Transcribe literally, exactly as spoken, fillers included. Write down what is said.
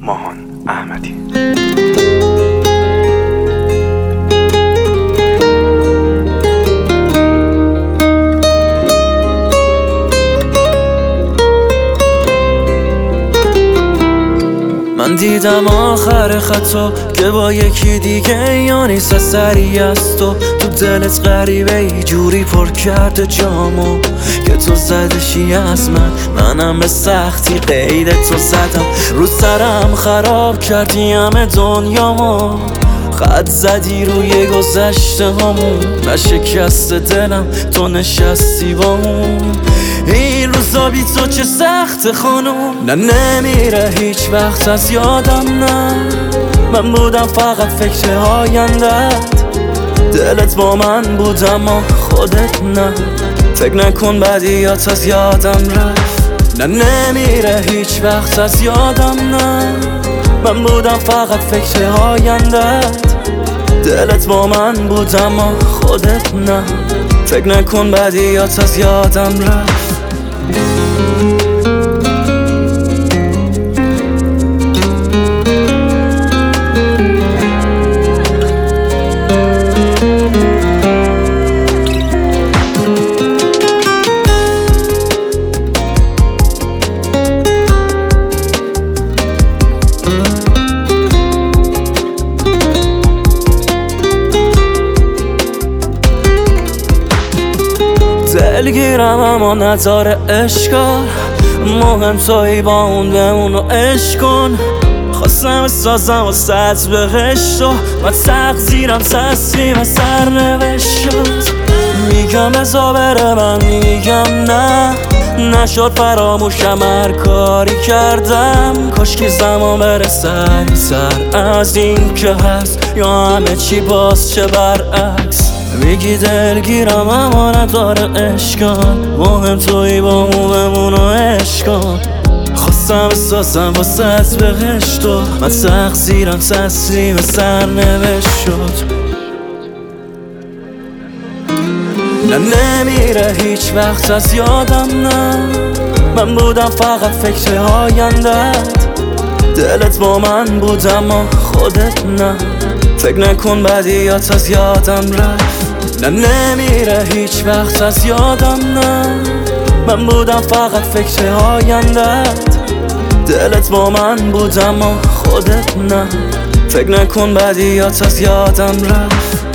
ماهان احمدی. من دیدم آخر خطا که با یکی دیگه یا نیست سری از تو تو دلت غریبه ای جوری پر کرده جامو که تو زدشی از من، منم به سختی قید تو زدم، رو سرم خراب کردی همه دنیامو، خط زدی روی گذشته همون، نشکست دلم تو نشستی با اون. این روزا بی تو چه سخت خانم، نه نمیره هیچ وقت از یادم، نه من بودم فقط فکر آیندت، دلت با من بود اما خودت نه، فکر نکن بدیات از یادم رفت، نه نمیره هیچ وقت از یادم، نه من بودم فقط فکر آیندت، دلت با من بود اما خودت نه، فکر نکن بدیات از یادم رفت. دلگیرم اما نداره اشکال، مهم تویی با اون بمون و عشق کن، خواستم بسازم و سطح بهش تو و تقدیرم تصمیم سرنوشت شد، میگم بزا بره من میگم نه، نشد فراموشم هر کاری کردم، کاشکی زمان بره سری سر از این که هست یا همه چی باز چه برعکس، میگی دلگیرم اما نداره اشکال، مهم تویی با اون بمون و عشق کن، خواستم بسازم با سطح بهش تو من تقصیرم تسلیم سرنوشت شد، نه نمیره هیچ وقت از یادم، نه من بودم فقط فکر آیندت، دلت با من بود اما خودت نه، فکر نکن بدیات از یادم رفت، نه نمیره هیچ وقت از یادم، نه من بودم فقط فکر آیندت، دلت با من بود اما خودت نه، فکر نکن بدیات از یادم رفت.